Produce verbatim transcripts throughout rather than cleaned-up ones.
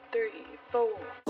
three, four.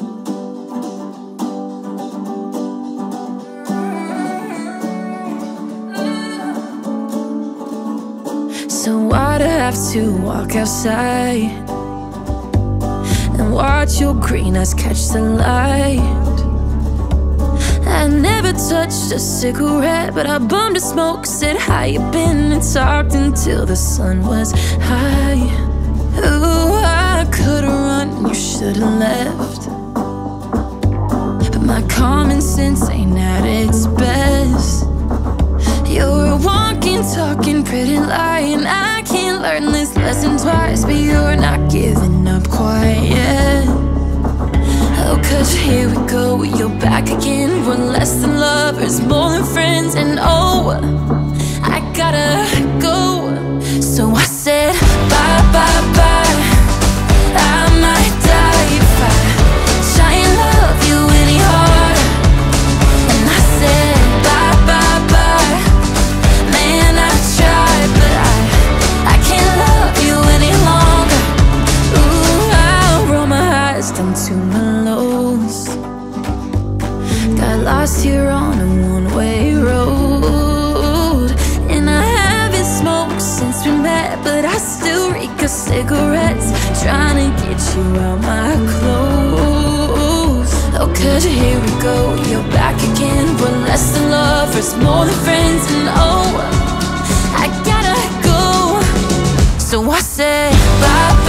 So why'd I have to walk outside and watch your green eyes catch the light? I never touched a cigarette, but I bummed a smoke, said how you been, and talked until the sun was high. Ooh, I could've run, you should've left, but my common sense ain't at its best. You're a walking, talking, pretty lie, and I can't learn this lesson twice, but you're not giving up quite yet. Oh, cause here we go, you're back again. We're less than lovers, more than friends, and oh, I gotta go. So I said bye, bye, bye. I might die if I try and love you any harder. And I said bye, bye, bye. Man, I tried, but I, I can't love you any longer. Ooh, I'll roll my eyes down to my lows. Got lost here on a one-way road, and I haven't smoked since we met, but I still reek of cigarettes, trying to get you out my clothes. Oh, cause here we go, you're back again. We're less than lovers, more than friends, and oh, I gotta go. So I said bye.